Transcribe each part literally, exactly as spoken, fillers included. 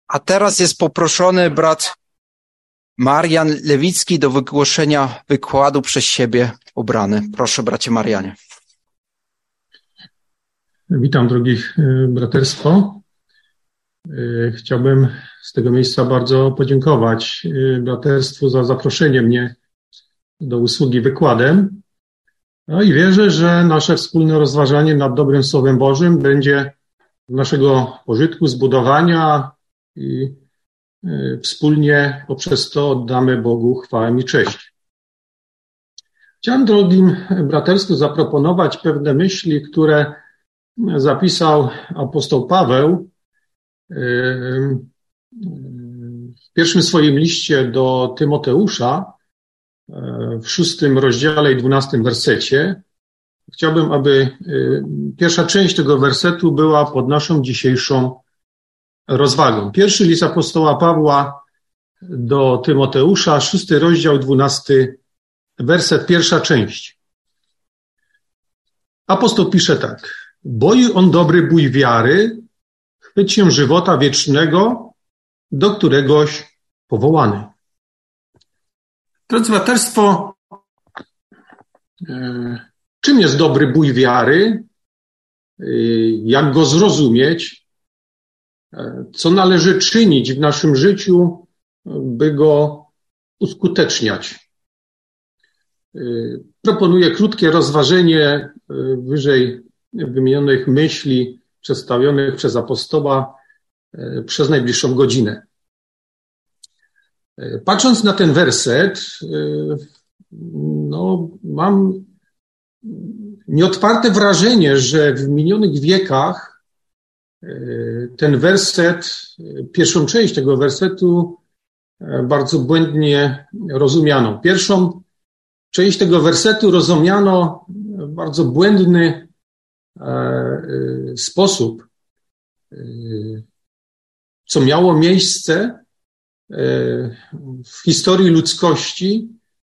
A teraz jest poproszony brat Marian Lewicki do wygłoszenia wykładu przez siebie obrany. Proszę, bracie Marianie. Witam, drogi braterstwo. Chciałbym z tego miejsca bardzo podziękować braterstwu za zaproszenie mnie do usługi wykładem. No i wierzę, że nasze wspólne rozważanie nad dobrym Słowem Bożym będzie naszego pożytku, zbudowania i wspólnie poprzez to oddamy Bogu chwałę i cześć. Chciałem drogim braterstwu zaproponować pewne myśli, które zapisał apostoł Paweł w pierwszym swoim liście do Tymoteusza w szóstym rozdziale i dwunastym wersecie. Chciałbym, aby pierwsza część tego wersetu była pod naszą dzisiejszą rozwagą. Pierwszy list apostoła Pawła do Tymoteusza, szósty rozdział, dwunasty werset, pierwsza część. Apostoł pisze tak. Boi on dobry bój wiary, chwyć się żywota wiecznego, do któregoś powołany. Drodzy braterstwo, czym jest dobry bój wiary? Jak go zrozumieć? Co należy czynić w naszym życiu, by go uskuteczniać? Proponuję krótkie rozważenie wyżej wymienionych myśli przedstawionych przez apostoła przez najbliższą godzinę. Patrząc na ten werset, no, mam nieodparte wrażenie, że w minionych wiekach ten werset, pierwszą część tego wersetu bardzo błędnie rozumiano. Pierwszą część tego wersetu rozumiano w bardzo błędny sposób, co miało miejsce w historii ludzkości.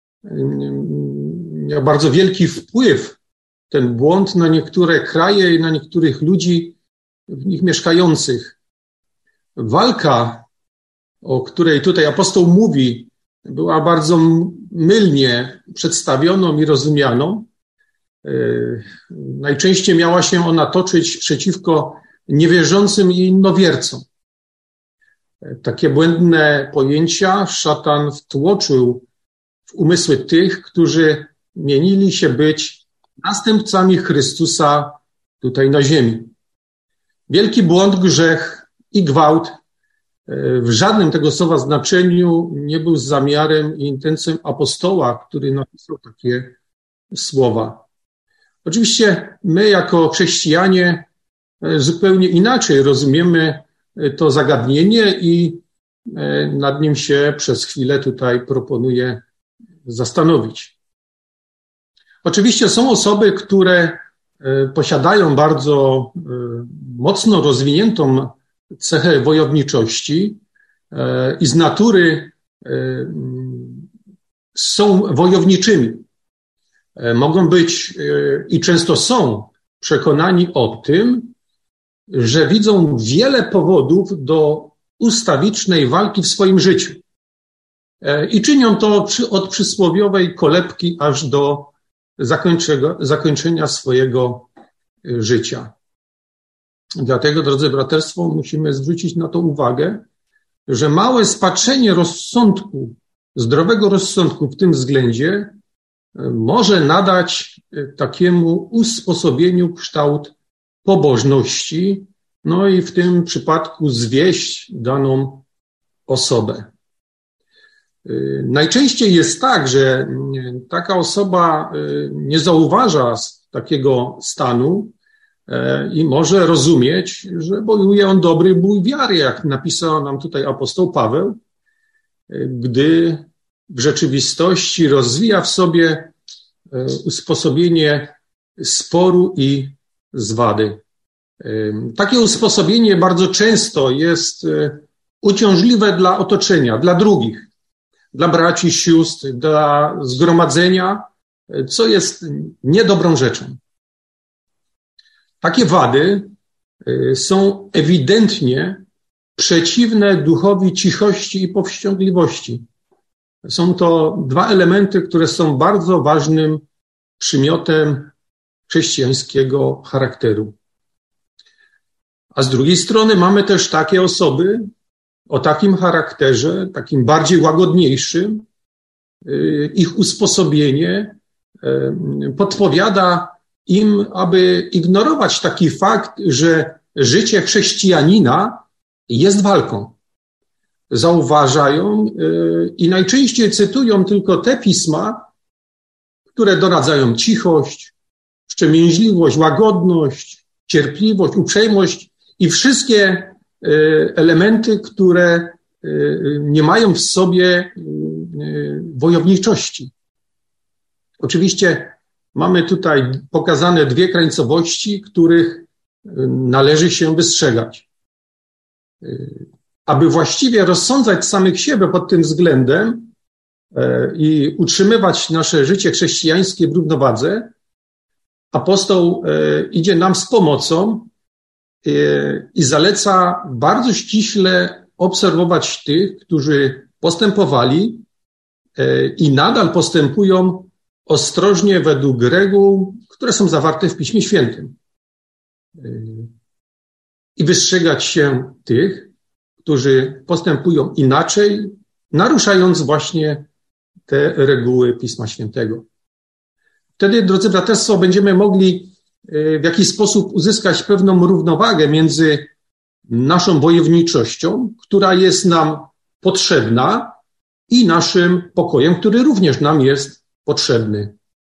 Miał bardzo wielki wpływ ten błąd na niektóre kraje i na niektórych ludzi w nich mieszkających. Walka, o której tutaj apostoł mówi, była bardzo mylnie przedstawioną i rozumianą. Najczęściej miała się ona toczyć przeciwko niewierzącym i innowiercom. Takie błędne pojęcia szatan wtłoczył w umysły tych, którzy mienili się być następcami Chrystusa tutaj na ziemi. Wielki błąd, grzech i gwałt w żadnym tego słowa znaczeniu nie był zamiarem i intencją apostoła, który napisał takie słowa. Oczywiście my jako chrześcijanie zupełnie inaczej rozumiemy to zagadnienie i nad nim się przez chwilę tutaj proponuję zastanowić. Oczywiście są osoby, które posiadają bardzo mocno rozwiniętą cechę wojowniczości i z natury są wojowniczymi. Mogą być i często są przekonani o tym, że widzą wiele powodów do ustawicznej walki w swoim życiu. I czynią to od przysłowiowej kolebki aż do zakończenia swojego życia. Dlatego, drodzy braterstwo, musimy zwrócić na to uwagę, że małe spaczenie rozsądku, zdrowego rozsądku w tym względzie może nadać takiemu usposobieniu kształt pobożności, no i w tym przypadku zwieść daną osobę. Najczęściej jest tak, że taka osoba nie zauważa takiego stanu i może rozumieć, że bojuje on dobry bój wiary, jak napisał nam tutaj apostoł Paweł, gdy w rzeczywistości rozwija w sobie usposobienie sporu i zwady. Takie usposobienie bardzo często jest uciążliwe dla otoczenia, dla drugich, dla braci, sióstr, dla zgromadzenia, co jest niedobrą rzeczą. Takie wady są ewidentnie przeciwne duchowi cichości i powściągliwości. Są to dwa elementy, które są bardzo ważnym przymiotem chrześcijańskiego charakteru. A z drugiej strony mamy też takie osoby o takim charakterze, takim bardziej łagodniejszym. Ich usposobienie podpowiada im, aby ignorować taki fakt, że życie chrześcijanina jest walką. Zauważają i najczęściej cytują tylko te pisma, które doradzają cichość, wstrzemięźliwość, łagodność, cierpliwość, uprzejmość i wszystkie elementy, które nie mają w sobie wojowniczości. Oczywiście mamy tutaj pokazane dwie krańcowości, których należy się wystrzegać. Aby właściwie rozsądzać samych siebie pod tym względem i utrzymywać nasze życie chrześcijańskie w równowadze, apostoł idzie nam z pomocą i zaleca bardzo ściśle obserwować tych, którzy postępowali i nadal postępują ostrożnie według reguł, które są zawarte w Piśmie Świętym. I wystrzegać się tych, którzy postępują inaczej, naruszając właśnie te reguły Pisma Świętego. Wtedy, drodzy braterstwo, będziemy mogli w jakiś sposób uzyskać pewną równowagę między naszą wojowniczością, która jest nam potrzebna, i naszym pokojem, który również nam jest potrzebny.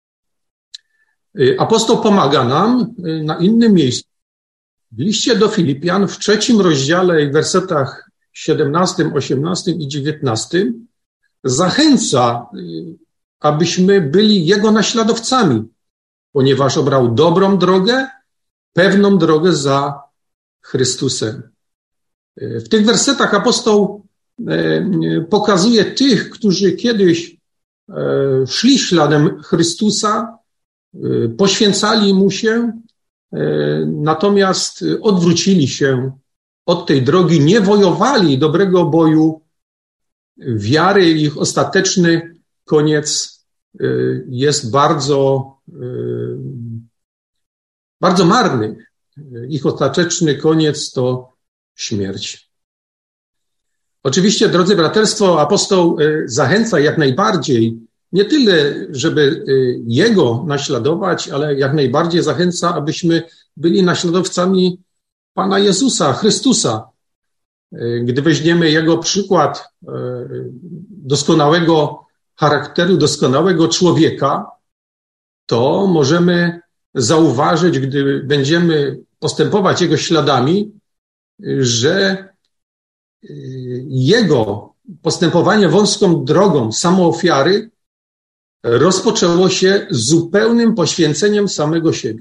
Apostoł pomaga nam na innym miejscu. W liście do Filipian w trzecim rozdziale, w wersetach siedemnastym, osiemnastym i dziewiętnastym zachęca, abyśmy byli Jego naśladowcami, ponieważ obrał dobrą drogę, pewną drogę za Chrystusem. W tych wersetach apostoł pokazuje tych, którzy kiedyś szli śladem Chrystusa, poświęcali Mu się, natomiast odwrócili się od tej drogi, nie wojowali dobrego boju wiary. Ich ostateczny koniec jest bardzo, bardzo marny. Ich ostateczny koniec to śmierć. Oczywiście, drodzy braterstwo, apostoł zachęca jak najbardziej, nie tyle, żeby Jego naśladować, ale jak najbardziej zachęca, abyśmy byli naśladowcami Pana Jezusa, Chrystusa. Gdy weźmiemy Jego przykład doskonałego charakteru, doskonałego człowieka, to możemy zauważyć, gdy będziemy postępować Jego śladami, że Jego postępowanie wąską drogą samoofiary rozpoczęło się zupełnym poświęceniem samego siebie.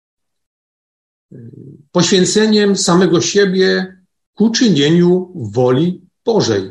Poświęceniem samego siebie ku czynieniu woli Bożej.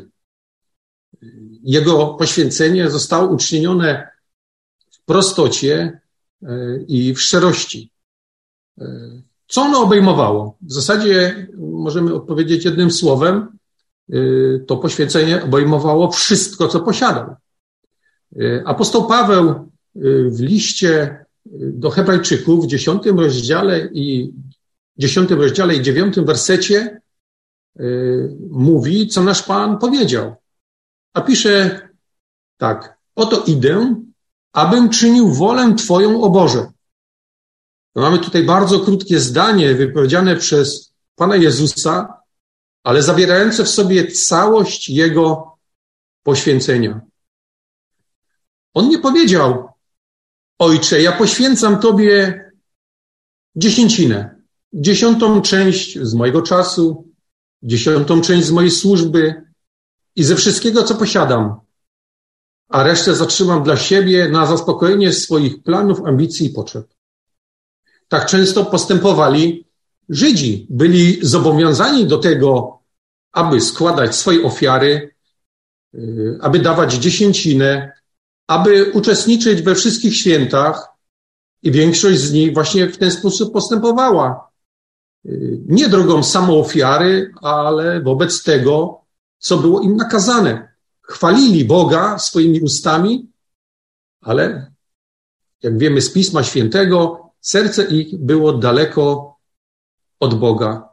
Jego poświęcenie zostało uczynione w prostocie i w szczerości. Co ono obejmowało? W zasadzie możemy odpowiedzieć jednym słowem. To poświęcenie obejmowało wszystko, co posiadał. Apostoł Paweł w liście do Hebrajczyków w dziesiątym rozdziale i dziesiątym rozdziale i dziewiątym wersecie mówi, co nasz Pan powiedział. A pisze tak: oto idę, abym czynił wolę Twoją, o Boże. No, mamy tutaj bardzo krótkie zdanie wypowiedziane przez Pana Jezusa, ale zawierające w sobie całość Jego poświęcenia. On nie powiedział: Ojcze, ja poświęcam Tobie dziesięcinę, dziesiątą część z mojego czasu, dziesiątą część z mojej służby i ze wszystkiego, co posiadam, a resztę zatrzymam dla siebie na zaspokojenie swoich planów, ambicji i potrzeb. Tak często postępowali Żydzi. Byli zobowiązani do tego, aby składać swoje ofiary, aby dawać dziesięcinę, aby uczestniczyć we wszystkich świętach, i większość z nich właśnie w ten sposób postępowała. nie drogą samoofiary, ale wobec tego, co było im nakazane. Chwalili Boga swoimi ustami, ale jak wiemy z Pisma Świętego, serce ich było daleko od Boga.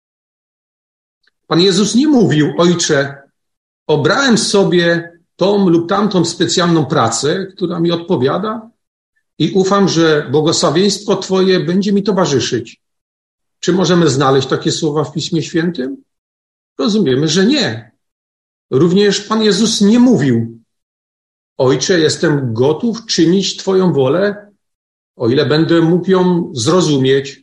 Pan Jezus nie mówił: Ojcze, obrałem sobie tą lub tamtą specjalną pracę, która mi odpowiada i ufam, że błogosławieństwo Twoje będzie mi towarzyszyć. Czy możemy znaleźć takie słowa w Piśmie Świętym? Rozumiemy, że nie. Również Pan Jezus nie mówił: Ojcze, jestem gotów czynić Twoją wolę, o ile będę mógł ją zrozumieć.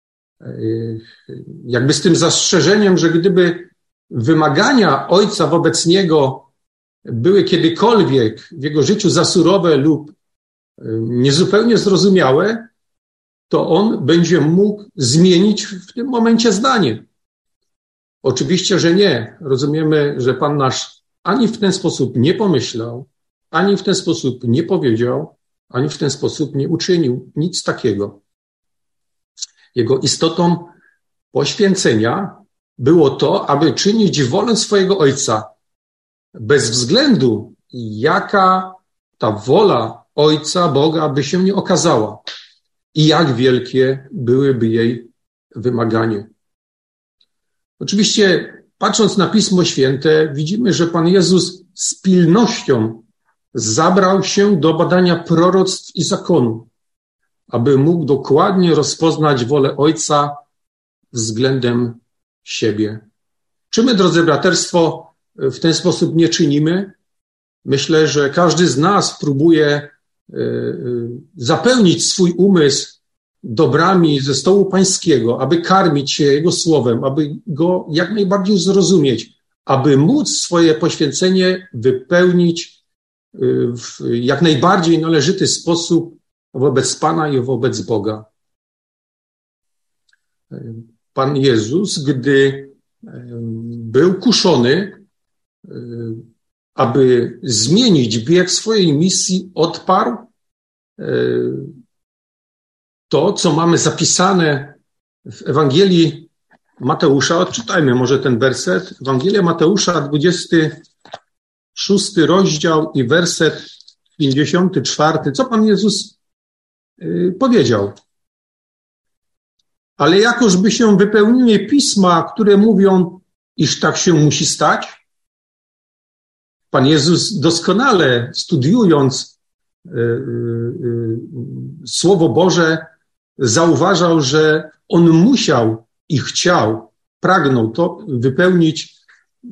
Jakby z tym zastrzeżeniem, że gdyby wymagania Ojca wobec Niego były kiedykolwiek w Jego życiu za surowe lub niezupełnie zrozumiałe, to On będzie mógł zmienić w tym momencie zdanie. Oczywiście, że nie. Rozumiemy, że Pan nasz ani w ten sposób nie pomyślał, ani w ten sposób nie powiedział, ani w ten sposób nie uczynił nic takiego. Jego istotą poświęcenia było to, aby czynić wolę swojego Ojca, bez względu jaka ta wola Ojca, Boga by się nie okazała i jak wielkie byłyby jej wymagania. Oczywiście, patrząc na Pismo Święte, widzimy, że Pan Jezus z pilnością zabrał się do badania proroctw i zakonu, aby mógł dokładnie rozpoznać wolę Ojca względem siebie. Czy my, drodzy braterstwo, w ten sposób nie czynimy? Myślę, że każdy z nas próbuje zapełnić swój umysł dobrami ze stołu pańskiego, aby karmić się Jego słowem, aby go jak najbardziej zrozumieć, aby móc swoje poświęcenie wypełnić w jak najbardziej należyty sposób wobec Pana i wobec Boga. Pan Jezus, gdy był kuszony, aby zmienić bieg swojej misji, odparł to, co mamy zapisane w Ewangelii Mateusza. Odczytajmy może ten werset. Ewangelia Mateusza, dwudziesty szósty rozdział i werset pięćdziesiąty czwarty. Co Pan Jezus powiedział? Ale jakożby się wypełniły pisma, które mówią, iż tak się musi stać. Pan Jezus doskonale studiując y, y, y, Słowo Boże zauważał, że On musiał i chciał, pragnął to wypełnić y,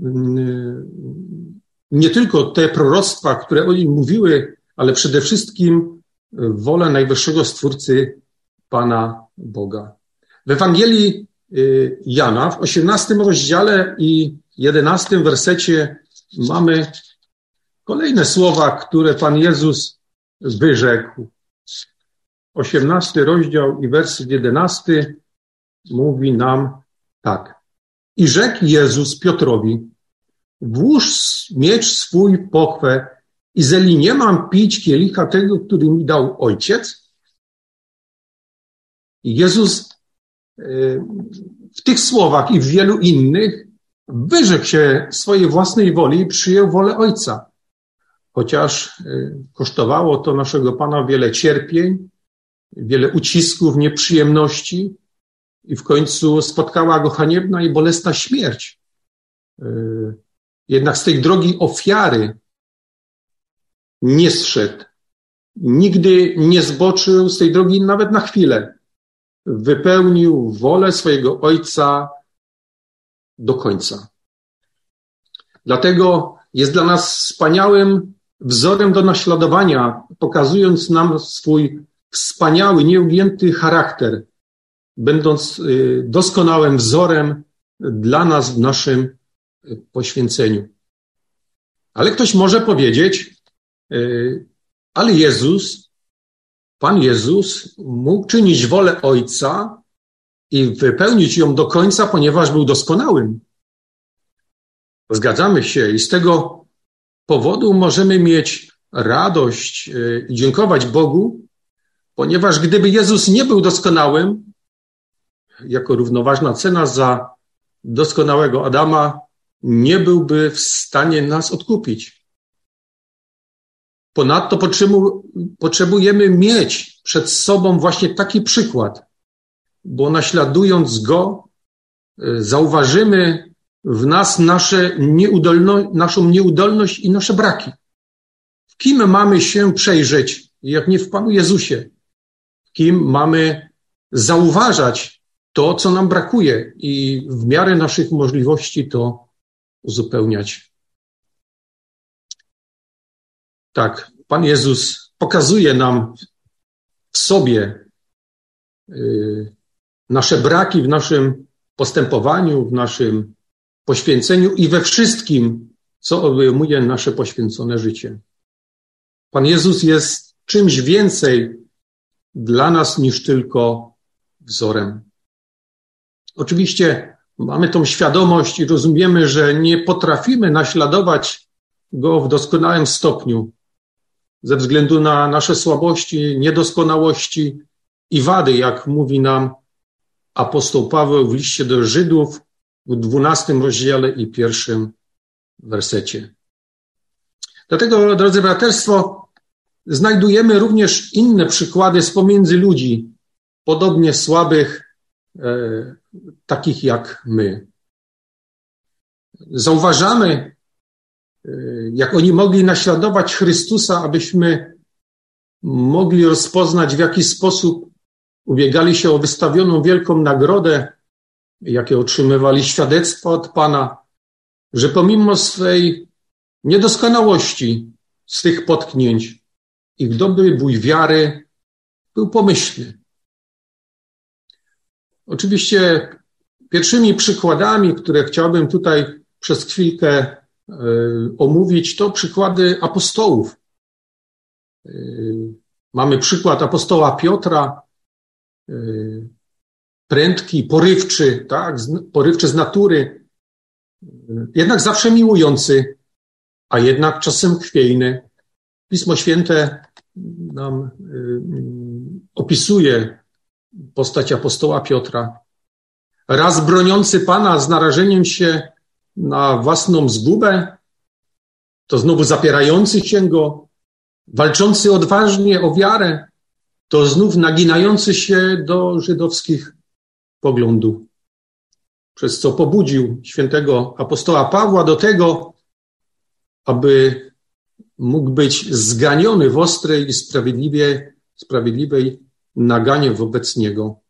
nie tylko te proroctwa, które o Nim mówiły, ale przede wszystkim wolę Najwyższego Stwórcy Pana Boga. W Ewangelii Jana w osiemnastym rozdziale i jedenastym wersecie mamy kolejne słowa, które Pan Jezus wyrzekł. osiemnasty rozdział i werset jedenasty mówi nam tak. I rzekł Jezus Piotrowi: włóż miecz swój pochwę i zeli nie mam pić kielicha tego, który mi dał Ojciec? I Jezus w tych słowach i w wielu innych wyrzekł się swojej własnej woli i przyjął wolę Ojca. Chociaż kosztowało to naszego Pana wiele cierpień, wiele ucisków, nieprzyjemności i w końcu spotkała go haniebna i bolesna śmierć. Jednak z tej drogi ofiary nie zszedł. Nigdy nie zboczył z tej drogi nawet na chwilę. Wypełnił wolę swojego Ojca do końca. Dlatego jest dla nas wspaniałym wzorem do naśladowania, pokazując nam swój wspaniały, nieugięty charakter, będąc doskonałym wzorem dla nas w naszym poświęceniu. Ale ktoś może powiedzieć, ale Jezus, Pan Jezus mógł czynić wolę Ojca i wypełnić ją do końca, ponieważ był doskonałym. Zgadzamy się i z tego powodu możemy mieć radość i dziękować Bogu, ponieważ gdyby Jezus nie był doskonałym, jako równoważna cena za doskonałego Adama, nie byłby w stanie nas odkupić. Ponadto potrzebujemy mieć przed sobą właśnie taki przykład, bo naśladując go, zauważymy w nas nasze nieudolno, naszą nieudolność i nasze braki. W kim mamy się przejrzeć, jak nie w Panu Jezusie? W kim mamy zauważać to, co nam brakuje i w miarę naszych możliwości to uzupełniać. Tak, Pan Jezus pokazuje nam w sobie y, nasze braki w naszym postępowaniu, w naszym poświęceniu i we wszystkim, co obejmuje nasze poświęcone życie. Pan Jezus jest czymś więcej dla nas niż tylko wzorem. Oczywiście mamy tą świadomość i rozumiemy, że nie potrafimy naśladować Go w doskonałym stopniu ze względu na nasze słabości, niedoskonałości i wady, jak mówi nam apostoł Paweł w liście do Żydów w dwunastym rozdziale i pierwszym wersecie. Dlatego, drodzy braterstwo, znajdujemy również inne przykłady z pomiędzy ludzi, podobnie słabych, e, takich jak my. Zauważamy, e, jak oni mogli naśladować Chrystusa, abyśmy mogli rozpoznać, w jaki sposób ubiegali się o wystawioną wielką nagrodę, jakie otrzymywali świadectwa od Pana, że pomimo swej niedoskonałości, swych potknięć, ich dobry bój wiary był pomyślny. Oczywiście pierwszymi przykładami, które chciałbym tutaj przez chwilkę y, omówić, to przykłady apostołów. Y, mamy przykład apostoła Piotra, y, prędki, porywczy, tak, z, porywczy z natury, y, jednak zawsze miłujący, a jednak czasem chwiejny. Pismo Święte nam y, y, opisuje postać apostoła Piotra. Raz broniący Pana z narażeniem się na własną zgubę, to znowu zapierający się Go, walczący odważnie o wiarę, to znów naginający się do żydowskich poglądów. Przez co pobudził świętego apostoła Pawła do tego, aby mógł być zganiony w ostrej i sprawiedliwej, sprawiedliwej naganie wobec niego.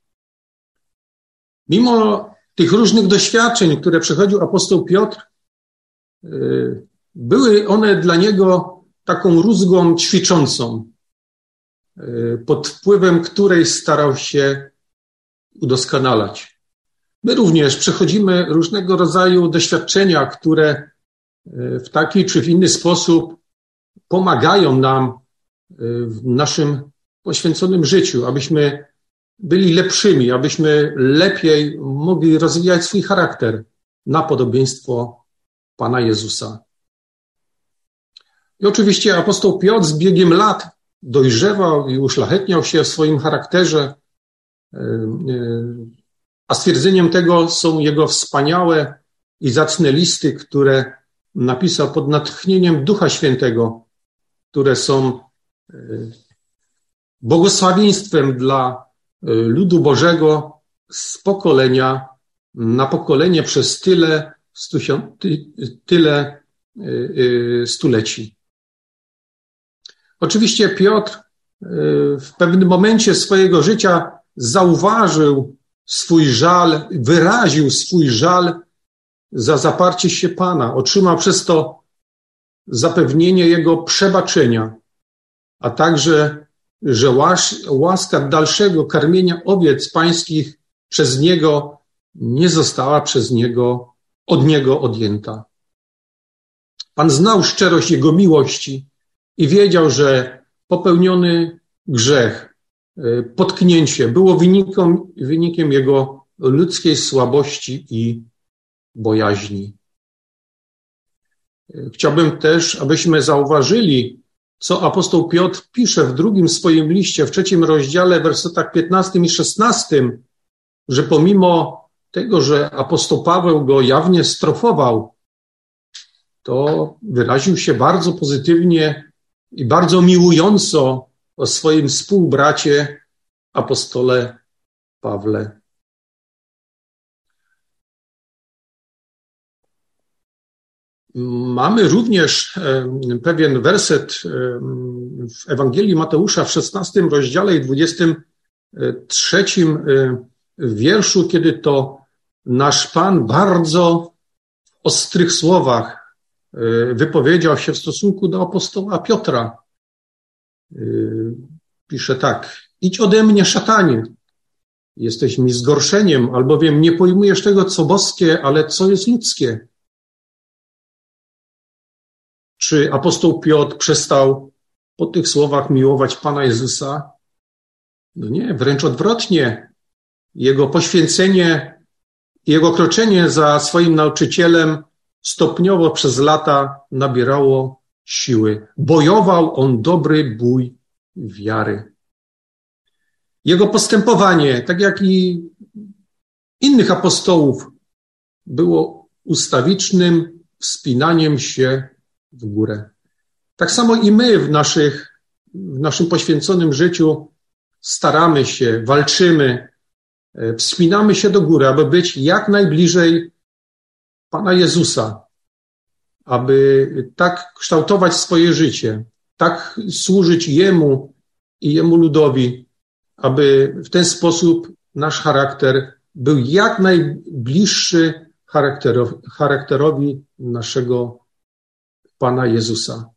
Mimo tych różnych doświadczeń, które przechodził apostoł Piotr, były one dla niego taką rózgą ćwiczącą, pod wpływem której starał się udoskonalać. My również przechodzimy różnego rodzaju doświadczenia, które w taki czy w inny sposób pomagają nam w naszym poświęconym życiu, abyśmy byli lepszymi, abyśmy lepiej mogli rozwijać swój charakter na podobieństwo Pana Jezusa. I oczywiście apostoł Piotr z biegiem lat dojrzewał i uszlachetniał się w swoim charakterze, a stwierdzeniem tego są jego wspaniałe i zacne listy, które napisał pod natchnieniem Ducha Świętego, które są błogosławieństwem dla ludu Bożego z pokolenia na pokolenie przez tyle, tyle stuleci. Oczywiście Piotr w pewnym momencie swojego życia zauważył swój żal, wyraził swój żal za zaparcie się Pana. Otrzymał przez to zapewnienie Jego przebaczenia, a także, że łaska dalszego karmienia owiec pańskich przez Niego nie została przez Niego, od Niego odjęta. Pan znał szczerość Jego miłości i wiedział, że popełniony grzech, potknięcie było wynikiem, wynikiem Jego ludzkiej słabości i bojaźni. Chciałbym też, abyśmy zauważyli, co apostoł Piotr pisze w drugim swoim liście, w trzecim rozdziale, w wersetach piętnastym i szesnastym, że pomimo tego, że apostoł Paweł go jawnie strofował, to wyraził się bardzo pozytywnie i bardzo miłująco o swoim współbracie, apostole Pawle. Mamy również pewien werset w Ewangelii Mateusza w szesnastym rozdziale i dwudziestym trzecim wierszu, kiedy to nasz Pan bardzo w ostrych słowach wypowiedział się w stosunku do apostoła Piotra. Pisze tak: idź ode mnie, szatanie, jesteś mi zgorszeniem, albowiem nie pojmujesz tego, co boskie, ale co jest ludzkie. Czy apostoł Piotr przestał po tych słowach miłować Pana Jezusa? No nie, wręcz odwrotnie. Jego poświęcenie, jego kroczenie za swoim nauczycielem stopniowo przez lata nabierało siły. Bojował on dobry bój wiary. Jego postępowanie, tak jak i innych apostołów, było ustawicznym wspinaniem się w górę. Tak samo i my w, naszych, w naszym poświęconym życiu staramy się, walczymy, wspinamy się do góry, aby być jak najbliżej Pana Jezusa, aby tak kształtować swoje życie, tak służyć Jemu i Jemu ludowi, aby w ten sposób nasz charakter był jak najbliższy charakterowi, charakterowi naszego Pana Jezusa.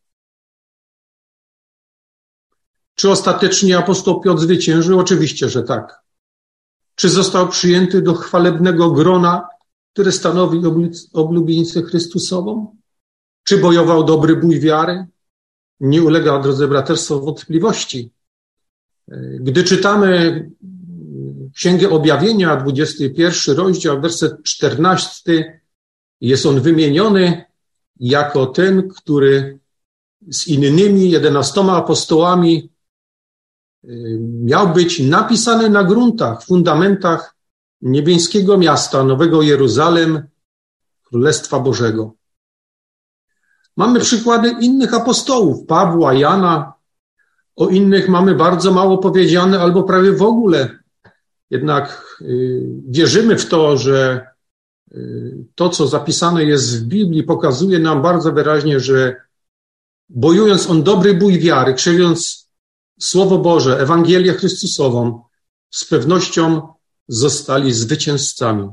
Czy ostatecznie apostoł Piotr zwyciężył? Oczywiście, że tak. Czy został przyjęty do chwalebnego grona, które stanowi oblubienicę Chrystusową? Czy bojował dobry bój wiary? Nie ulega, drodzy braterstwo, wątpliwości. Gdy czytamy Księgę Objawienia, dwudziesty pierwszy rozdział, werset czternasty, jest on wymieniony jako ten, który z innymi jedenastoma apostołami miał być napisany na gruntach, fundamentach niebieskiego miasta, Nowego Jeruzalem, Królestwa Bożego. Mamy przykłady innych apostołów, Pawła, Jana. O innych mamy bardzo mało powiedziane albo prawie w ogóle. Jednak wierzymy w to, że to, co zapisane jest w Biblii, pokazuje nam bardzo wyraźnie, że bojując on dobry bój wiary, krzewiąc Słowo Boże, Ewangelię Chrystusową, z pewnością zostali zwycięzcami.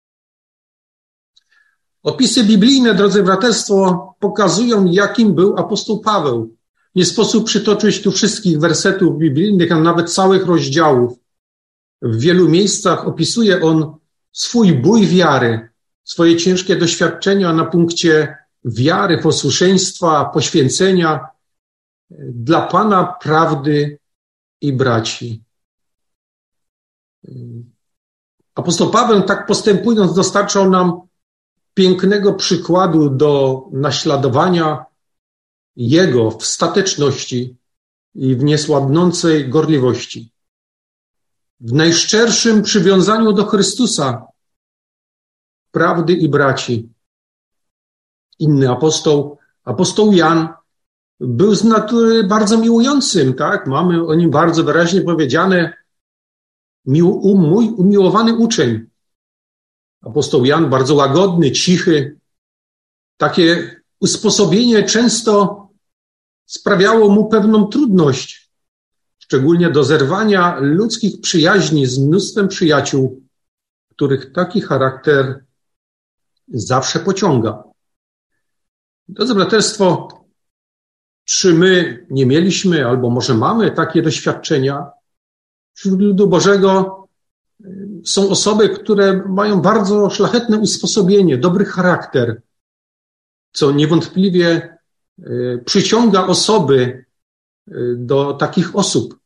Opisy biblijne, drodzy braterstwo, pokazują, jakim był apostoł Paweł. Nie sposób przytoczyć tu wszystkich wersetów biblijnych, a nawet całych rozdziałów. W wielu miejscach opisuje on swój bój wiary, swoje ciężkie doświadczenia na punkcie wiary, posłuszeństwa, poświęcenia dla Pana, prawdy i braci. Apostoł Paweł, tak postępując, dostarczał nam pięknego przykładu do naśladowania Jego w stateczności i w niesłabnącej gorliwości. W najszczerszym przywiązaniu do Chrystusa, prawdy i braci. Inny apostoł, apostoł Jan, był z natury bardzo miłującym, tak? Mamy o nim bardzo wyraźnie powiedziane, mił, mój umiłowany uczeń. Apostoł Jan bardzo łagodny, cichy. Takie usposobienie często sprawiało mu pewną trudność, szczególnie do zerwania ludzkich przyjaźni z mnóstwem przyjaciół, których taki charakter zawsze pociąga. Drodzy braterstwo, czy my nie mieliśmy, albo może mamy takie doświadczenia? Wśród ludu Bożego są osoby, które mają bardzo szlachetne usposobienie, dobry charakter, co niewątpliwie przyciąga osoby do takich osób.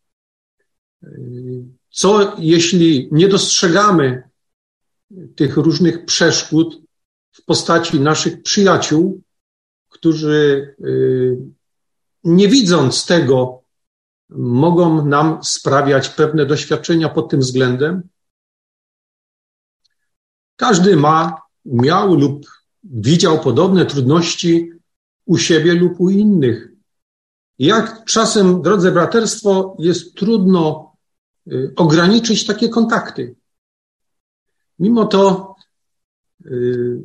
Co jeśli nie dostrzegamy tych różnych przeszkód w postaci naszych przyjaciół, którzy nie widząc tego, mogą nam sprawiać pewne doświadczenia pod tym względem? Każdy ma, miał lub widział podobne trudności u siebie lub u innych. Jak czasem, drodzy braterstwo, jest trudno y, ograniczyć takie kontakty. Mimo to y,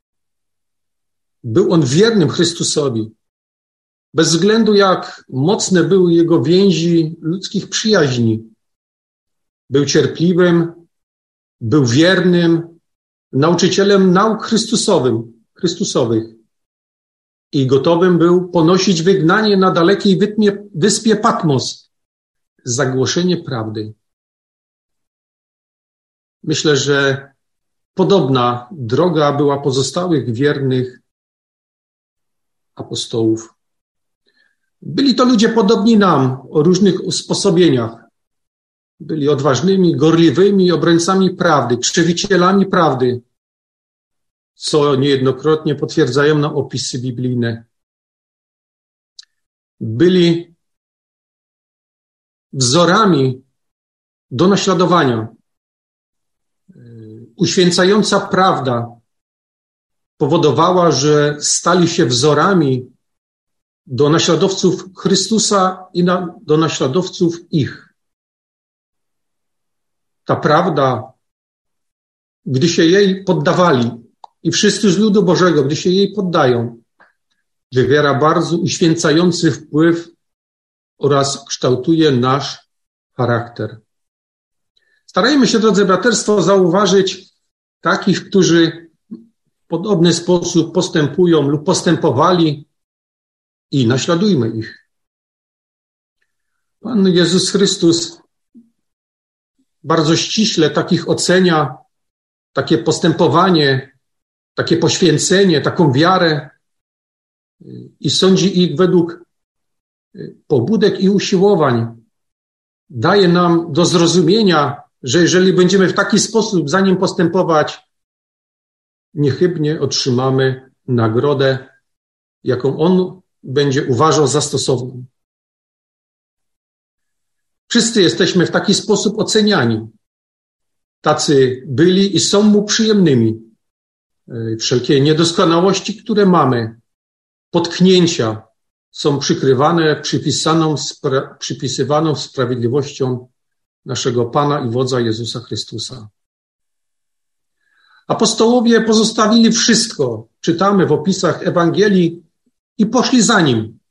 był on wiernym Chrystusowi. Bez względu jak mocne były jego więzi ludzkich przyjaźni. Był cierpliwym, był wiernym nauczycielem nauk Chrystusowym, Chrystusowych i gotowym był ponosić wygnanie na dalekiej wytmie, wyspie Patmos za głoszenie prawdy. Myślę, że podobna droga była pozostałych wiernych apostołów. Byli to ludzie podobni nam o różnych usposobieniach. Byli odważnymi, gorliwymi obrońcami prawdy, krzywicielami prawdy, co niejednokrotnie potwierdzają nam opisy biblijne. Byli wzorami do naśladowania. Uświęcająca prawda powodowała, że stali się wzorami do naśladowców Chrystusa i na, do naśladowców ich. Ta prawda, gdy się jej poddawali i wszyscy z ludu Bożego, gdy się jej poddają, wywiera bardzo uświęcający wpływ oraz kształtuje nasz charakter. Starajmy się, drodzy braterstwo, zauważyć takich, którzy w podobny sposób postępują lub postępowali i naśladujmy ich. Pan Jezus Chrystus bardzo ściśle takich ocenia, takie postępowanie, takie poświęcenie, taką wiarę i sądzi ich według pobudek i usiłowań. Daje nam do zrozumienia, że jeżeli będziemy w taki sposób za Nim postępować, niechybnie otrzymamy nagrodę, jaką On będzie uważał za stosowną. Wszyscy jesteśmy w taki sposób oceniani. Tacy byli i są Mu przyjemnymi. Wszelkie niedoskonałości, które mamy, potknięcia są przykrywane przypisaną, spra- przypisywaną sprawiedliwością naszego Pana i Wodza Jezusa Chrystusa. Apostołowie pozostawili wszystko, czytamy w opisach Ewangelii, i poszli za Nim.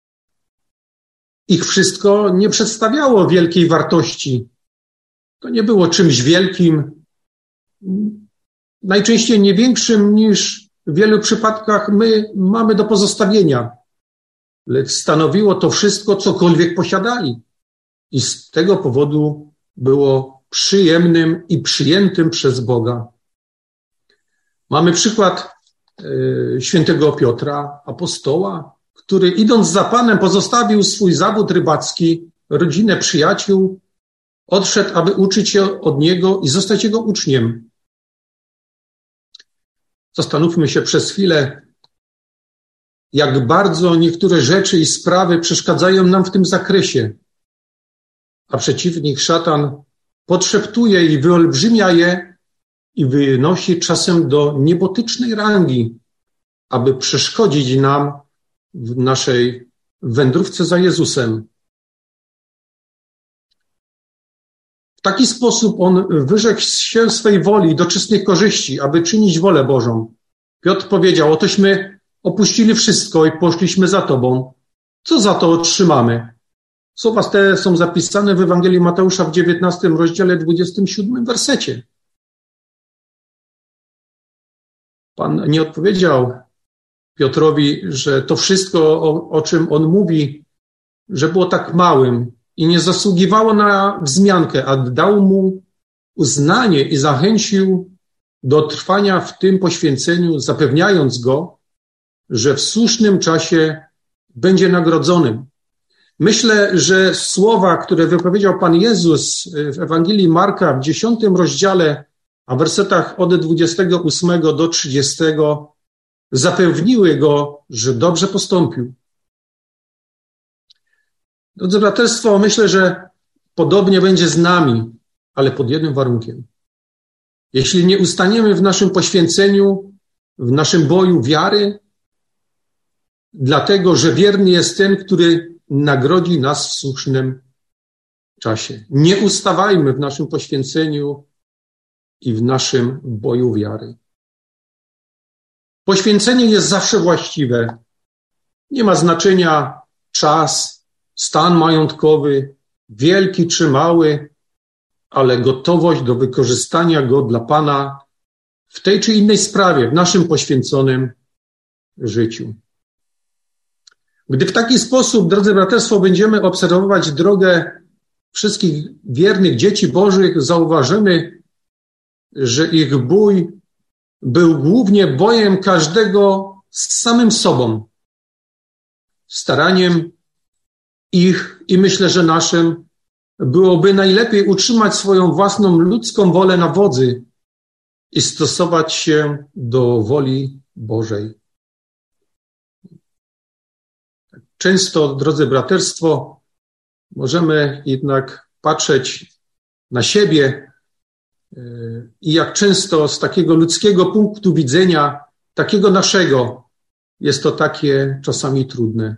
Ich wszystko nie przedstawiało wielkiej wartości. To nie było czymś wielkim, najczęściej nie większym niż w wielu przypadkach my mamy do pozostawienia. Lecz stanowiło to wszystko, cokolwiek posiadali. I z tego powodu było przyjemnym i przyjętym przez Boga. Mamy przykład y, świętego Piotra, apostoła, który idąc za Panem pozostawił swój zawód rybacki, rodzinę, przyjaciół, odszedł, aby uczyć się od Niego i zostać Jego uczniem. Zastanówmy się przez chwilę, jak bardzo niektóre rzeczy i sprawy przeszkadzają nam w tym zakresie, a przeciwnik, szatan, podszeptuje i wyolbrzymia je i wynosi czasem do niebotycznej rangi, aby przeszkodzić nam w naszej wędrówce za Jezusem. W taki sposób on wyrzekł się swej woli do czystej korzyści, aby czynić wolę Bożą. Piotr powiedział, otośmy opuścili wszystko i poszliśmy za Tobą. Co za to otrzymamy? Słowa te są zapisane w Ewangelii Mateusza w dziewiętnastym rozdziale, dwudziestym siódmym wersecie. Pan nie odpowiedział Piotrowi, że to wszystko, o, o czym on mówi, że było tak małym i nie zasługiwało na wzmiankę, a dał mu uznanie i zachęcił do trwania w tym poświęceniu, zapewniając go, że w słusznym czasie będzie nagrodzonym. Myślę, że słowa, które wypowiedział Pan Jezus w Ewangelii Marka w dziesiątym rozdziale, a w wersetach od dwudziestego ósmego do trzydziestego zapewniły go, że dobrze postąpił. Drodzy braterstwo, myślę, że podobnie będzie z nami, ale pod jednym warunkiem. jeśli nie ustaniemy w naszym poświęceniu, w naszym boju wiary, dlatego, że wierny jest ten, który nagrodzi nas w słusznym czasie. Nie ustawajmy w naszym poświęceniu i w naszym boju wiary. Poświęcenie jest zawsze właściwe. Nie ma znaczenia czas, stan majątkowy, wielki czy mały, ale gotowość do wykorzystania go dla Pana w tej czy innej sprawie, w naszym poświęconym życiu. Gdy w taki sposób, drodzy braterstwo, będziemy obserwować drogę wszystkich wiernych dzieci Bożych, zauważymy, że ich bój był głównie bojem każdego z samym sobą, staraniem ich i myślę, że naszym byłoby najlepiej utrzymać swoją własną ludzką wolę na wodzy i stosować się do woli Bożej. Często, drodzy braterstwo, możemy jednak patrzeć na siebie i jak często z takiego ludzkiego punktu widzenia, takiego naszego, jest to takie czasami trudne.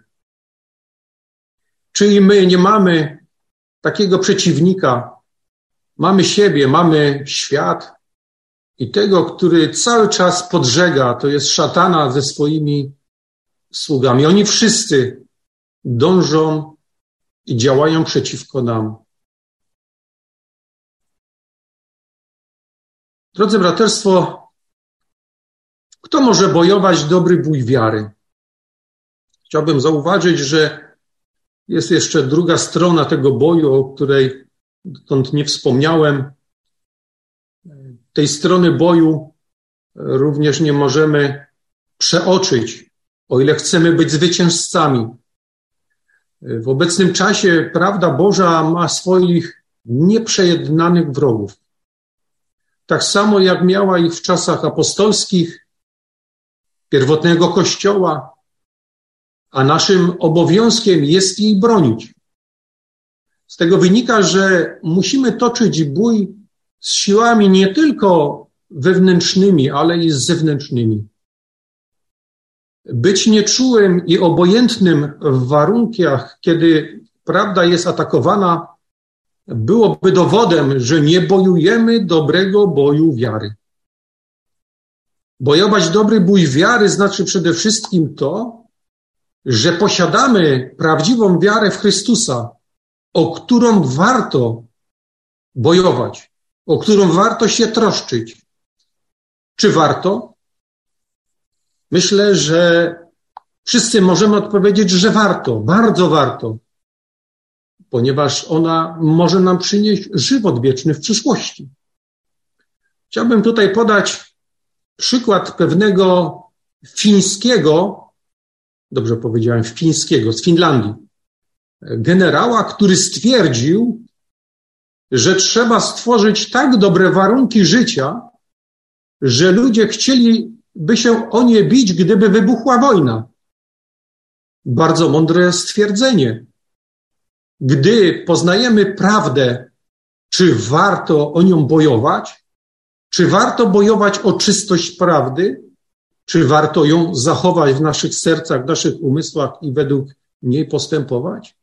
Czy i my nie mamy takiego przeciwnika? Mamy siebie, mamy świat i tego, który cały czas podżega, to jest szatana ze swoimi sługami. Oni wszyscy dążą i działają przeciwko nam. Drodzy braterstwo, kto może bojować dobry bój wiary? Chciałbym zauważyć, że jest jeszcze druga strona tego boju, o której dotąd nie wspomniałem. Tej strony boju również nie możemy przeoczyć, o ile chcemy być zwycięzcami. W obecnym czasie prawda Boża ma swoich nieprzejednanych wrogów. Tak samo jak miała ich w czasach apostolskich, pierwotnego Kościoła, a naszym obowiązkiem jest jej bronić. Z tego wynika, że musimy toczyć bój z siłami nie tylko wewnętrznymi, ale i z zewnętrznymi. Być nieczułym i obojętnym w warunkach, kiedy prawda jest atakowana, byłoby dowodem, że nie bojujemy dobrego boju wiary. Bojować dobry bój wiary znaczy przede wszystkim to, że posiadamy prawdziwą wiarę w Chrystusa, o którą warto bojować, o którą warto się troszczyć. Czy warto? Myślę, że wszyscy możemy odpowiedzieć, że warto, bardzo warto, ponieważ ona może nam przynieść żywot wieczny w przyszłości. Chciałbym tutaj podać przykład pewnego fińskiego, dobrze powiedziałem, fińskiego, z Finlandii, generała, który stwierdził, że trzeba stworzyć tak dobre warunki życia, że ludzie chcieliby się o nie bić, gdyby wybuchła wojna. Bardzo mądre stwierdzenie. Gdy poznajemy prawdę, czy warto o nią bojować, czy warto bojować o czystość prawdy, czy warto ją zachować w naszych sercach, w naszych umysłach i według niej postępować?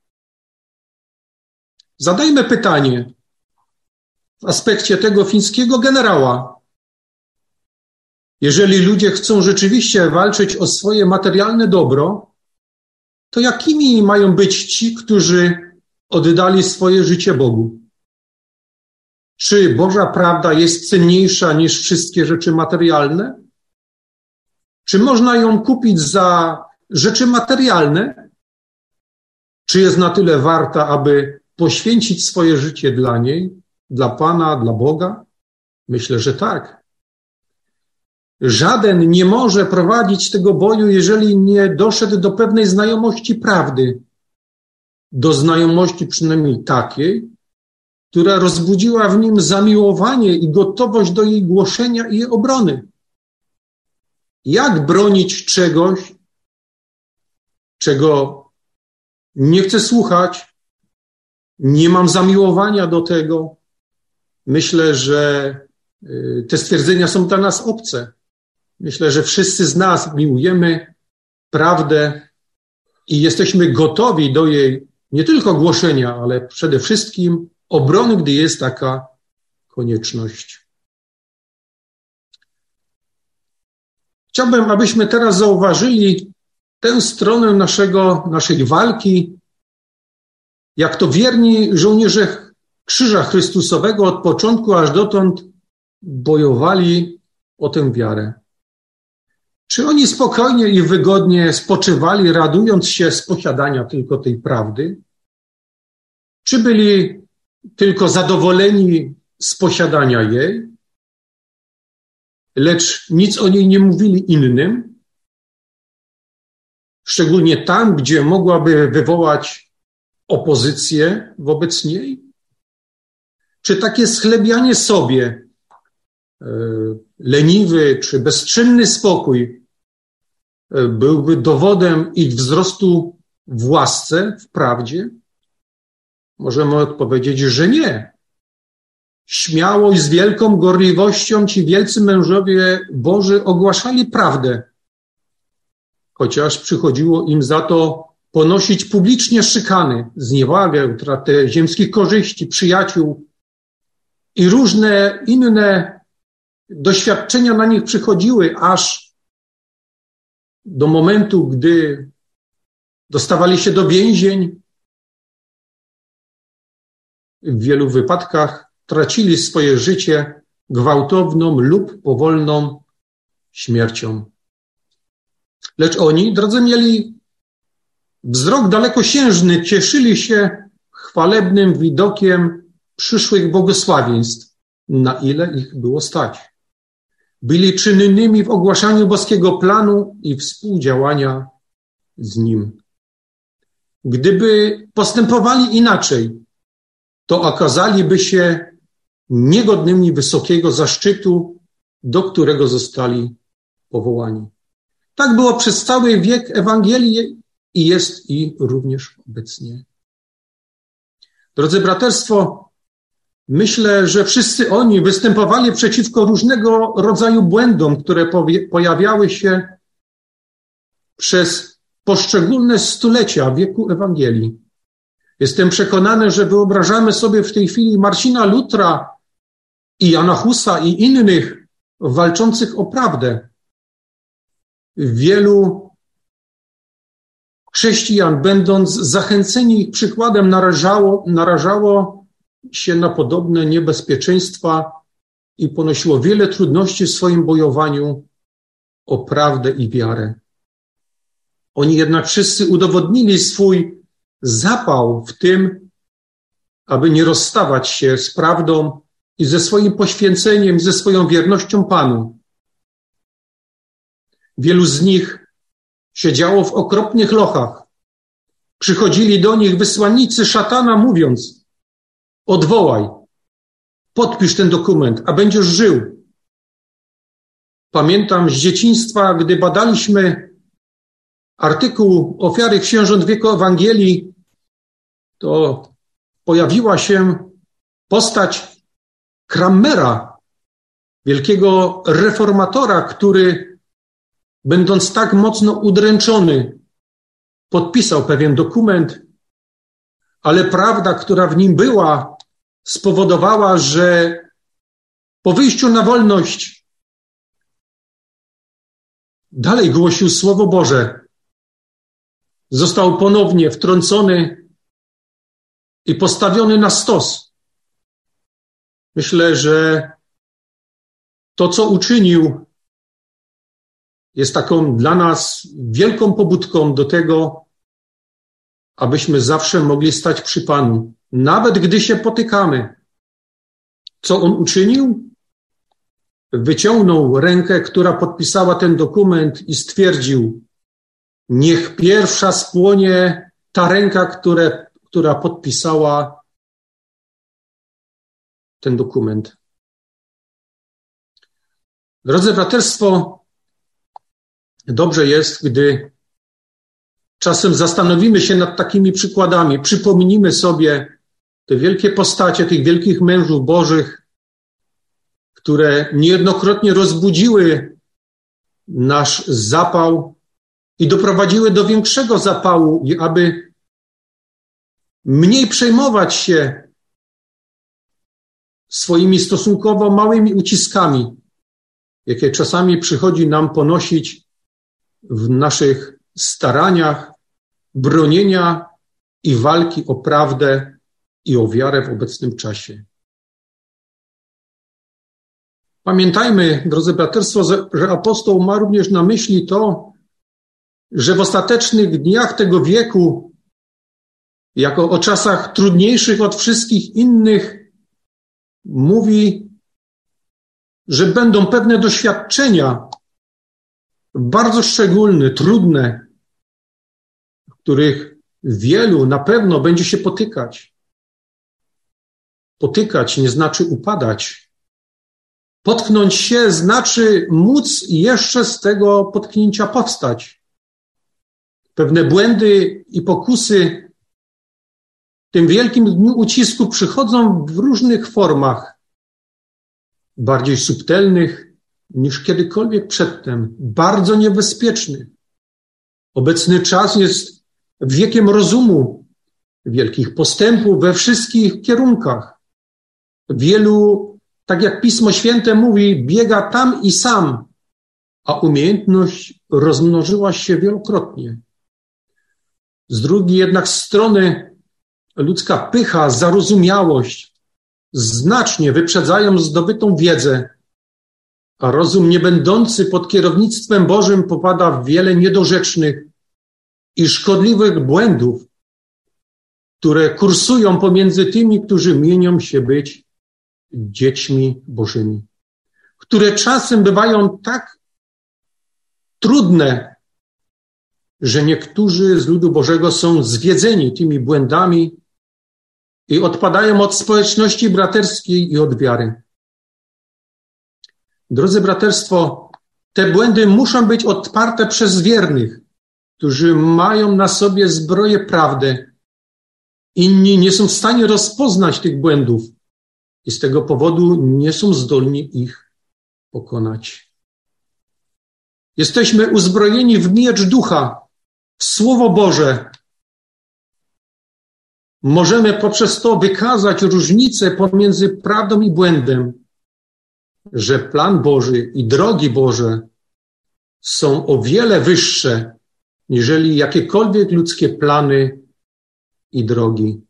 Zadajmy pytanie w aspekcie tego fińskiego generała. Jeżeli ludzie chcą rzeczywiście walczyć o swoje materialne dobro, to jakimi mają być ci, którzy oddali swoje życie Bogu? Czy Boża prawda jest cenniejsza niż wszystkie rzeczy materialne? Czy można ją kupić za rzeczy materialne? Czy jest na tyle warta, aby poświęcić swoje życie dla niej, dla Pana, dla Boga? Myślę, że tak. Żaden nie może prowadzić tego boju, jeżeli nie doszedł do pewnej znajomości prawdy. Do znajomości przynajmniej takiej, która rozbudziła w nim zamiłowanie i gotowość do jej głoszenia i jej obrony. Jak bronić czegoś, czego nie chcę słuchać, nie mam zamiłowania do tego? Myślę, że te stwierdzenia są dla nas obce. Myślę, że wszyscy z nas miłujemy prawdę i jesteśmy gotowi do jej nie tylko głoszenia, ale przede wszystkim obrony, gdy jest taka konieczność. Chciałbym, abyśmy teraz zauważyli tę stronę naszego, naszej walki, jak to wierni żołnierze Krzyża Chrystusowego od początku aż dotąd bojowali o tę wiarę. Czy oni spokojnie i wygodnie spoczywali, radując się z posiadania tylko tej prawdy? Czy byli tylko zadowoleni z posiadania jej, lecz nic o niej nie mówili innym? Szczególnie tam, gdzie mogłaby wywołać opozycję wobec niej? Czy takie schlebianie sobie, leniwy czy bezczynny spokój byłby dowodem ich wzrostu w łasce, w prawdzie? Możemy odpowiedzieć, że nie. Śmiało i z wielką gorliwością ci wielcy mężowie Boży ogłaszali prawdę, chociaż przychodziło im za to ponosić publicznie szykany, zniewagę, utratę ziemskich korzyści, przyjaciół i różne inne doświadczenia na nich przychodziły, aż do momentu, gdy dostawali się do więzień. W wielu wypadkach tracili swoje życie gwałtowną lub powolną śmiercią. Lecz oni, drodzy, mieli wzrok dalekosiężny, cieszyli się chwalebnym widokiem przyszłych błogosławieństw, na ile ich było stać. Byli czynnymi w ogłaszaniu boskiego planu i współdziałania z nim. Gdyby postępowali inaczej, to okazaliby się niegodnymi wysokiego zaszczytu, do którego zostali powołani. Tak było przez cały wiek Ewangelii i jest i również obecnie. Drodzy braterstwo, myślę, że wszyscy oni występowali przeciwko różnego rodzaju błędom, które pojawiały się przez poszczególne stulecia wieku Ewangelii. Jestem przekonany, że wyobrażamy sobie w tej chwili Marcina Lutra i Jana Husa i innych walczących o prawdę. Wielu chrześcijan, będąc zachęceni ich przykładem, narażało, narażało się na podobne niebezpieczeństwa i ponosiło wiele trudności w swoim bojowaniu o prawdę i wiarę. Oni jednak wszyscy udowodnili swój zapał w tym, aby nie rozstawać się z prawdą i ze swoim poświęceniem, ze swoją wiernością Panu. Wielu z nich siedziało w okropnych lochach. Przychodzili do nich wysłannicy szatana, mówiąc: odwołaj, podpisz ten dokument, a będziesz żył. Pamiętam z dzieciństwa, gdy badaliśmy artykuł Ofiary książąt wieku Ewangelii, to pojawiła się postać Crammera, wielkiego reformatora, który, będąc tak mocno udręczony, podpisał pewien dokument, ale prawda, która w nim była, spowodowała, że po wyjściu na wolność dalej głosił Słowo Boże. Został ponownie wtrącony i postawiony na stos. Myślę, że to, co uczynił, jest taką dla nas wielką pobudką do tego, abyśmy zawsze mogli stać przy Panu, nawet gdy się potykamy. Co on uczynił? Wyciągnął rękę, która podpisała ten dokument i stwierdził: niech pierwsza spłonie ta ręka, które, która podpisała ten dokument. Drodzy braterstwo, dobrze jest, gdy czasem zastanowimy się nad takimi przykładami, przypomnimy sobie te wielkie postacie tych wielkich mężów Bożych, które niejednokrotnie rozbudziły nasz zapał i doprowadziły do większego zapału, i aby mniej przejmować się swoimi stosunkowo małymi uciskami, jakie czasami przychodzi nam ponosić w naszych staraniach bronienia i walki o prawdę i o wiarę w obecnym czasie. Pamiętajmy, drodzy braterstwo, że apostoł ma również na myśli to, że w ostatecznych dniach tego wieku, jako o czasach trudniejszych od wszystkich innych, mówi, że będą pewne doświadczenia bardzo szczególne, trudne, w których wielu na pewno będzie się potykać. Potykać nie znaczy upadać. Potknąć się znaczy móc jeszcze z tego potknięcia powstać. Pewne błędy i pokusy w tym wielkim dniu ucisku przychodzą w różnych formach, bardziej subtelnych niż kiedykolwiek przedtem, bardzo niebezpiecznych. Obecny czas jest wiekiem rozumu, wielkich postępów we wszystkich kierunkach. Wielu, tak jak Pismo Święte mówi, biega tam i sam, a umiejętność rozmnożyła się wielokrotnie. Z drugiej jednak strony ludzka pycha, zarozumiałość znacznie wyprzedzają zdobytą wiedzę, a rozum niebędący pod kierownictwem Bożym popada w wiele niedorzecznych i szkodliwych błędów, które kursują pomiędzy tymi, którzy mienią się być dziećmi Bożymi, które czasem bywają tak trudne, że niektórzy z ludu Bożego są zwiedzeni tymi błędami i odpadają od społeczności braterskiej i od wiary. Drodzy braterstwo, te błędy muszą być odparte przez wiernych, którzy mają na sobie zbroję prawdy. Inni nie są w stanie rozpoznać tych błędów i z tego powodu nie są zdolni ich pokonać. Jesteśmy uzbrojeni w miecz ducha, w Słowo Boże. Możemy poprzez to wykazać różnicę pomiędzy prawdą i błędem, że plan Boży i drogi Boże są o wiele wyższe, niżeli jakiekolwiek ludzkie plany i drogi.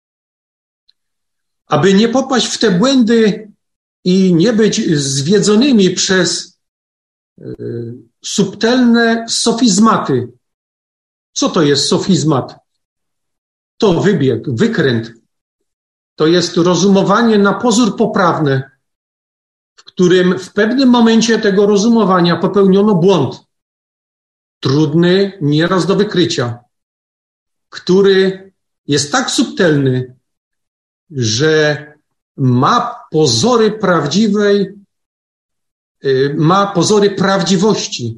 Aby nie popaść w te błędy i nie być zwiedzonymi przez y, subtelne sofizmaty. Co to jest sofizmat? To wybieg, wykręt. To jest rozumowanie na pozór poprawne, w którym w pewnym momencie tego rozumowania popełniono błąd, trudny nieraz do wykrycia, który jest tak subtelny, że ma pozory prawdziwej, ma pozory prawdziwości.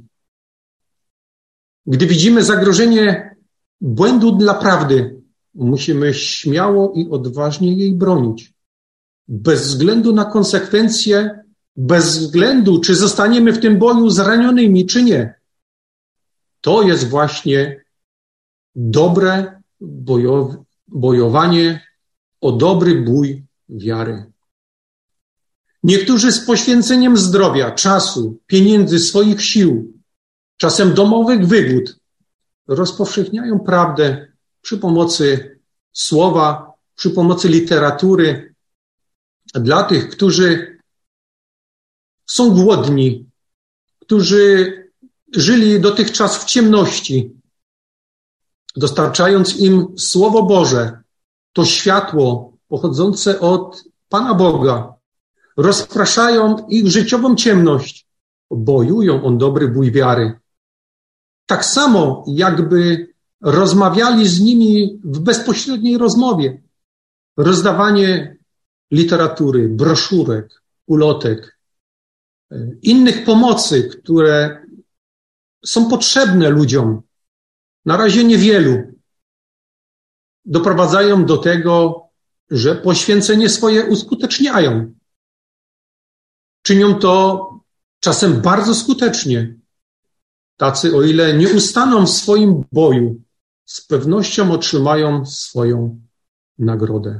Gdy widzimy zagrożenie błędu dla prawdy, musimy śmiało i odważnie jej bronić. Bez względu na konsekwencje, bez względu, czy zostaniemy w tym boju zranionymi, czy nie. To jest właśnie dobre bojow- bojowanie o dobry bój wiary. Niektórzy z poświęceniem zdrowia, czasu, pieniędzy, swoich sił, czasem domowych wygód, rozpowszechniają prawdę przy pomocy słowa, przy pomocy literatury. Dla tych, którzy są głodni, którzy żyli dotychczas w ciemności, dostarczając im Słowo Boże, to światło pochodzące od Pana Boga, rozpraszają ich życiową ciemność, bojują o dobry bój wiary. Tak samo jakby rozmawiali z nimi w bezpośredniej rozmowie. Rozdawanie literatury, broszurek, ulotek, innych pomocy, które są potrzebne ludziom, na razie niewielu, doprowadzają do tego, że poświęcenie swoje uskuteczniają. czynią to czasem bardzo skutecznie. Tacy, o ile nie ustaną w swoim boju, z pewnością otrzymają swoją nagrodę.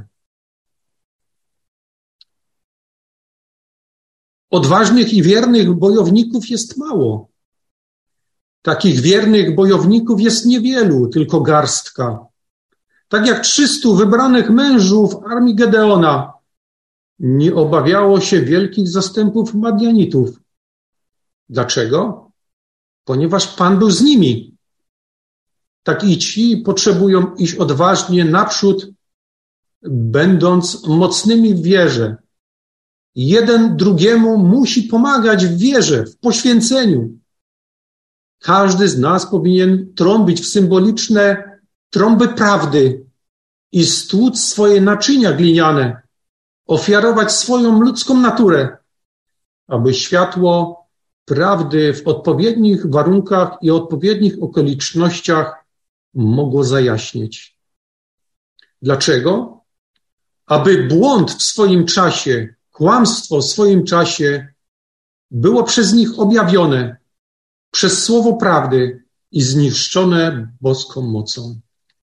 Odważnych i wiernych bojowników jest mało. Takich wiernych bojowników jest niewielu, tylko garstka. Tak jak trzystu wybranych mężów armii Gedeona nie obawiało się wielkich zastępów Madianitów. Dlaczego? Ponieważ Pan był z nimi. Tak i ci potrzebują iść odważnie naprzód, będąc mocnymi w wierze. Jeden drugiemu musi pomagać w wierze, w poświęceniu. Każdy z nas powinien trąbić w symboliczne trąby prawdy i stłuc swoje naczynia gliniane, ofiarować swoją ludzką naturę, aby światło prawdy w odpowiednich warunkach i odpowiednich okolicznościach mogło zajaśnieć. Dlaczego? Aby błąd w swoim czasie, kłamstwo w swoim czasie było przez nich objawione, przez słowo prawdy i zniszczone boską mocą.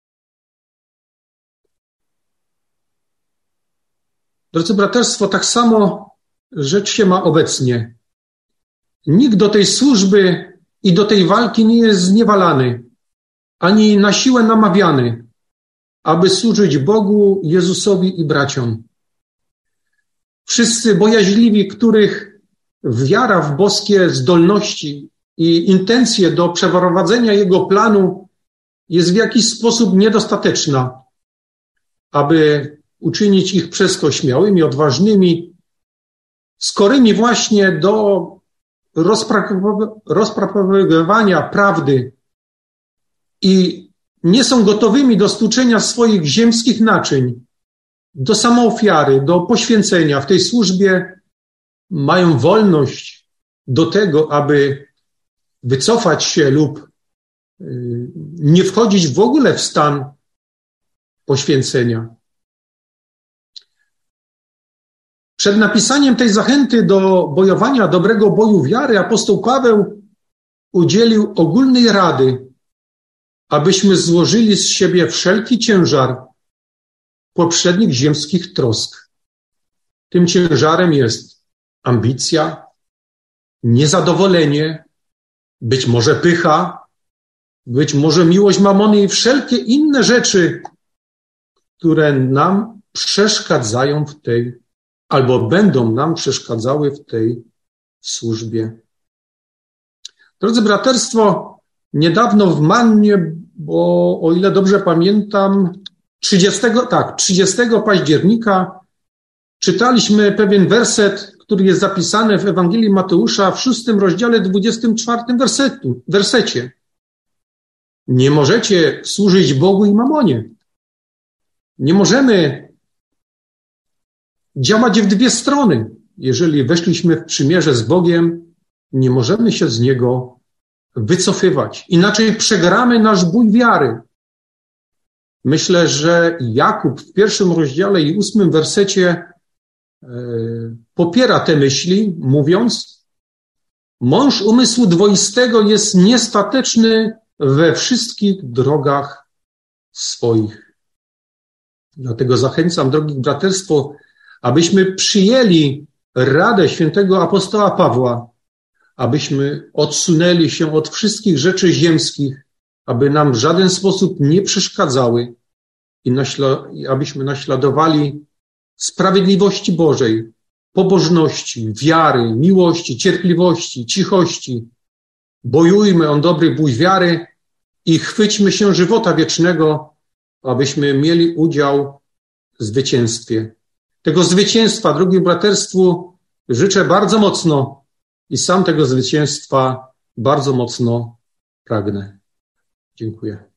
Drodzy braterstwo, tak samo rzecz się ma obecnie. Nikt do tej służby i do tej walki nie jest zniewalany, ani na siłę namawiany, aby służyć Bogu, Jezusowi i braciom. Wszyscy bojaźliwi, których wiara w boskie zdolności i intencje do przeprowadzenia Jego planu jest w jakiś sposób niedostateczna, aby uczynić ich przez to śmiałymi, odważnymi, skorymi właśnie do rozprawowywania prawdy i nie są gotowymi do stłuczenia swoich ziemskich naczyń, do samoofiary, do poświęcenia w tej służbie, mają wolność do tego, aby wycofać się lub nie wchodzić w ogóle w stan poświęcenia. Przed napisaniem tej zachęty do bojowania dobrego boju wiary apostoł Paweł udzielił ogólnej rady, abyśmy złożyli z siebie wszelki ciężar poprzednich ziemskich trosk. Tym ciężarem jest ambicja, niezadowolenie, być może pycha, być może miłość mamony i wszelkie inne rzeczy, które nam przeszkadzają w tej, albo będą nam przeszkadzały w tej służbie. Drodzy braterstwo, niedawno w Mannie, bo o ile dobrze pamiętam, trzydziestego, tak, trzydziestego października czytaliśmy pewien werset, który jest zapisany w Ewangelii Mateusza w szóstym rozdziale, dwudziestym czwartym wersetu, wersecie. Nie możecie służyć Bogu i mamonie. Nie możemy działać w dwie strony. Jeżeli weszliśmy w przymierze z Bogiem, nie możemy się z Niego wycofywać. Inaczej przegramy nasz bój wiary. Myślę, że Jakub w pierwszym rozdziale i ósmym wersecie e, popiera te myśli, mówiąc: mąż umysłu dwoistego jest niestateczny we wszystkich drogach swoich. Dlatego zachęcam, drogi braterstwo, abyśmy przyjęli radę świętego apostoła Pawła, abyśmy odsunęli się od wszystkich rzeczy ziemskich, aby nam w żaden sposób nie przeszkadzały i naśla- abyśmy naśladowali sprawiedliwości Bożej, pobożności, wiary, miłości, cierpliwości, cichości. Bojujmy o dobry bój wiary i chwyćmy się żywota wiecznego, abyśmy mieli udział w zwycięstwie. Tego zwycięstwa, drugim braterstwu, życzę bardzo mocno i sam tego zwycięstwa bardzo mocno pragnę. Dziękuję.